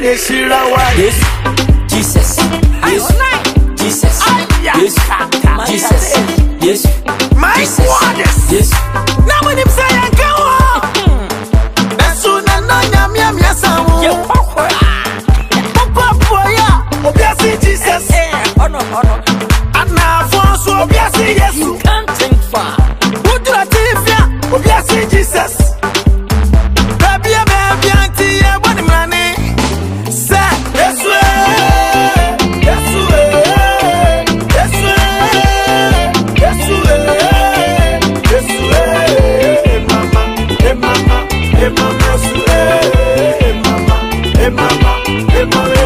Yes, Jesus. Yes, Jesus. Yes, Jesus. Yes, my God. Yes. Now when him say I go, that's soon and I am yasamu. Papa, Jesus. Oh no. And now for so obviously yes. You can't think far. Who do I think ya? Obviously Jesus. Baby, auntie, what money? Say yes way, yes way, yes way, yes way, yes way. Mama, hey mama, hey mama, hey mama, hey mama, hey mama,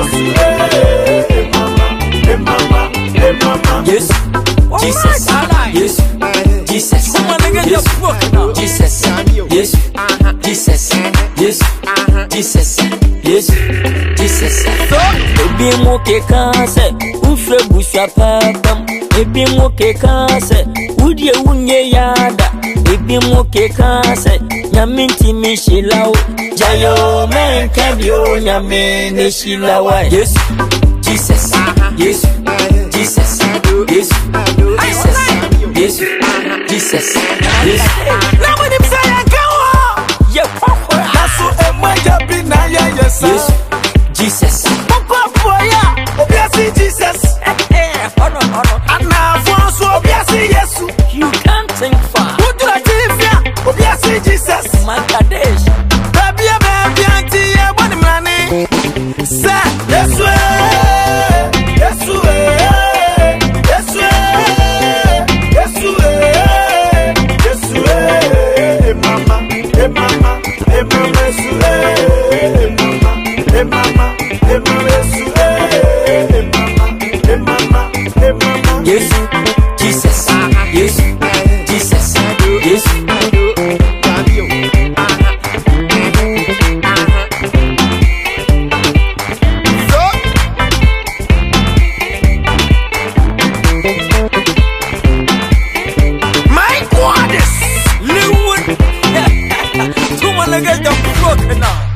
hey mama, hey mama. Yes, Jesus. Yes, Jesus. Yes, Jesus. Yes, Jesus. Yes, Jesus. Yes, Jesus. Ebi mo ke kanse, ufre busha papam. Ebi mo ke kanse, udie unye yada. Ebi mo ke kanse, nyaminti mishilau. Jayo men kabio nyame nishilawa. Yes, Jesus. Yes, Jesus. Yes, Jesus. Yes, Jesus. Yes. Now when him say I go, that's what am I jumping now? Yes, yes, Jesus. Papa, obviously Jesus. And now for so obviously yes. You can't think far. Who do I think ya? Obviously Jesus. Makadesh. Baby, auntie, what money? Say yes way, yes way, yes way, yes way, yes way. Hey mama, hey mama, hey mama, hey mama, hey mama, hey mama, hey mama, hey mama, hey mama. Yes, Jesus. Yes, Jesus. Yes. My God, Lewood. Too many guys are broken now.